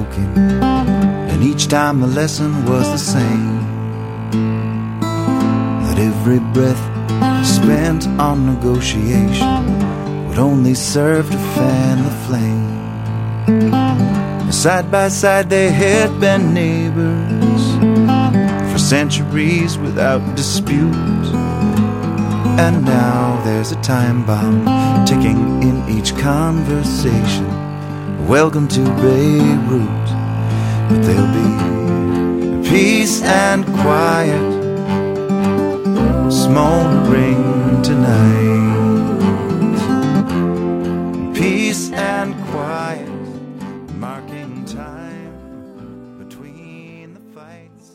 smoking, and each time the lesson was the same, that every breath spent on negotiation would only serve to fan the flame. Side by side they had been neighbors for centuries without dispute, and now there's a time bomb ticking in each conversation. Welcome to Beirut. But there'll be peace and quiet smoldering tonight.